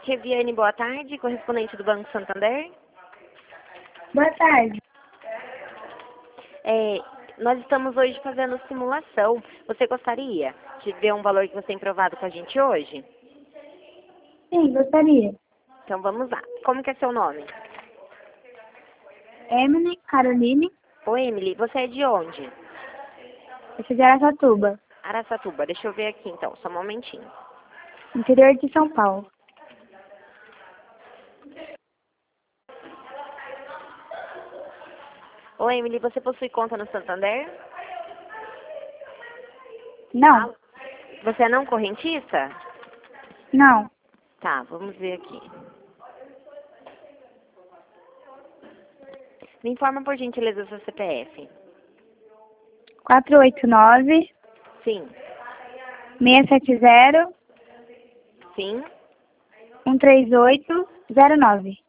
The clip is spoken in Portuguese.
Reviane, boa tarde, correspondente do Banco Santander. Boa tarde. Nós estamos hoje fazendo simulação. Você gostaria de ver um valor que você tem provado com a gente hoje? Sim, gostaria. Então vamos lá. Como que é seu nome? Emily Caroline, Oi, Emily, você é de onde? eu sou de Araçatuba, Araçatuba. Deixa eu ver aqui então, só um momentinho. interior de São Paulo. Oi, Emily, você possui conta no Santander? Não, Você é não correntista? não. Tá, vamos ver aqui. Me informa por gentileza o seu CPF. 489 Sim, 670 sim. 13809.